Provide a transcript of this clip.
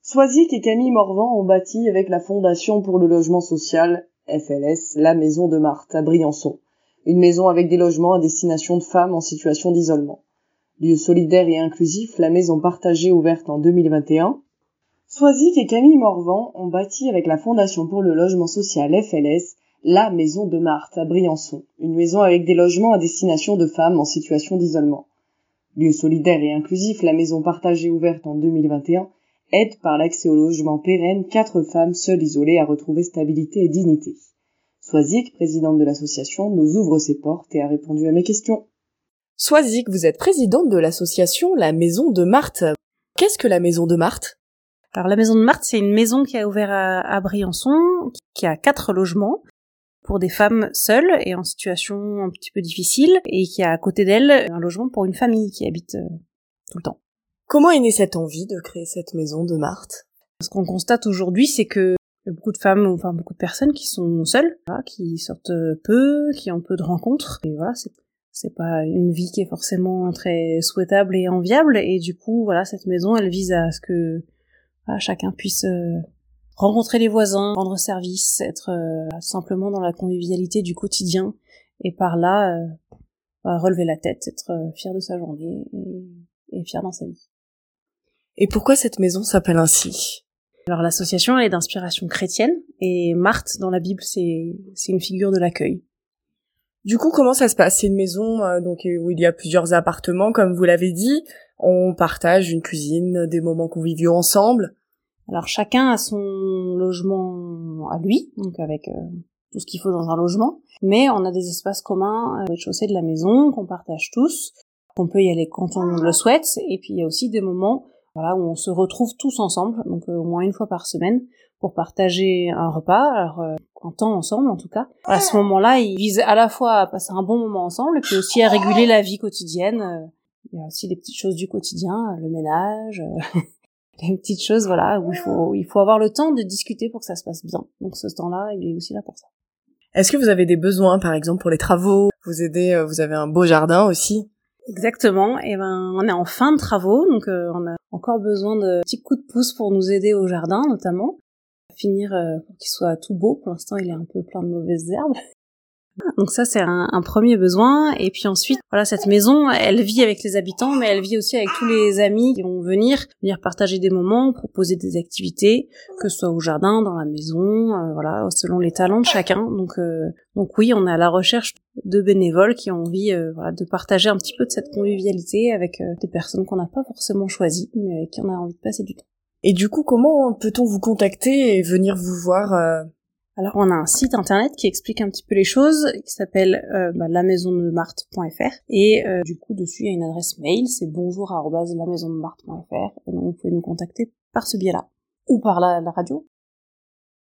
Swazik et Camille Morvan ont bâti avec la Fondation pour le logement social, FLS, la Maison de Marthe à Briançon. Une maison avec des logements à destination de femmes en situation d'isolement. Lieu solidaire et inclusif, la maison partagée ouverte en 2021. Swazik et Camille Morvan ont bâti avec la Fondation pour le logement social, FLS, la Maison de Marthe à Briançon. Une maison avec des logements à destination de femmes en situation d'isolement. Lieu solidaire et inclusif, la maison partagée ouverte en 2021 aide par l'accès au logement pérenne 4 femmes seules isolées à retrouver stabilité et dignité. Swazik, présidente de l'association, nous ouvre ses portes et a répondu à mes questions. Swazik, vous êtes présidente de l'association La Maison de Marthe. Qu'est-ce que la Maison de Marthe ? Alors la Maison de Marthe, c'est une maison qui a ouvert à Briançon, qui a 4 logements pour des femmes seules et en situation un petit peu difficile, et qui a à côté d'elle un logement pour une famille qui habite tout le temps. Comment est née cette envie de créer cette Maison de Marthe ? Ce qu'on constate aujourd'hui, c'est que beaucoup de femmes, enfin beaucoup de personnes qui sont seules, qui sortent peu, qui ont peu de rencontres, et voilà, c'est pas une vie qui est forcément très souhaitable et enviable, et du coup, voilà, cette maison, elle vise à ce que chacun puisse rencontrer les voisins, rendre service, être simplement dans la convivialité du quotidien, et par là, relever la tête, être fier de sa journée, et fier dans sa vie. Et pourquoi cette maison s'appelle ainsi ? Alors l'association, elle est d'inspiration chrétienne, et Marthe, dans la Bible, c'est une figure de l'accueil. Du coup, comment ça se passe ? C'est une maison où il y a plusieurs appartements, comme vous l'avez dit. On partage une cuisine, des moments conviviaux ensemble. Alors chacun a son logement à lui, donc avec tout ce qu'il faut dans un logement, mais on a des espaces communs au rez-de-chaussée de la maison qu'on partage tous, qu'on peut y aller quand on le souhaite, et puis il y a aussi des moments où on se retrouve tous ensemble, donc au moins une fois par semaine, pour partager un repas, alors un temps ensemble en tout cas. À ce moment-là, ils visent à la fois à passer un bon moment ensemble, et puis aussi à réguler la vie quotidienne. Il y a aussi des petites choses du quotidien, le ménage... des petites choses, où il faut avoir le temps de discuter pour que ça se passe bien. Donc ce temps-là, il est aussi là pour ça. Est-ce que vous avez des besoins, par exemple, pour les travaux ? Vous avez un beau jardin aussi ? Exactement. Et on est en fin de travaux, donc on a encore besoin de petits coups de pouce pour nous aider au jardin, notamment. Finir pour qu'il soit tout beau. Pour l'instant, il est un peu plein de mauvaises herbes. Donc ça, c'est un premier besoin. Et puis ensuite, cette maison, elle vit avec les habitants, mais elle vit aussi avec tous les amis qui vont venir partager des moments, proposer des activités, que ce soit au jardin, dans la maison, selon les talents de chacun. Donc oui, on est à la recherche de bénévoles qui ont envie de partager un petit peu de cette convivialité avec des personnes qu'on n'a pas forcément choisies, mais avec qui on a envie de passer du temps. Et du coup, comment peut-on vous contacter et venir vous voir Alors on a un site internet qui explique un petit peu les choses, qui s'appelle lamaisondemarthe.fr, et du coup dessus il y a une adresse mail, c'est bonjour@lamaisondemarthe.fr, et donc vous pouvez nous contacter par ce biais-là, ou par la radio.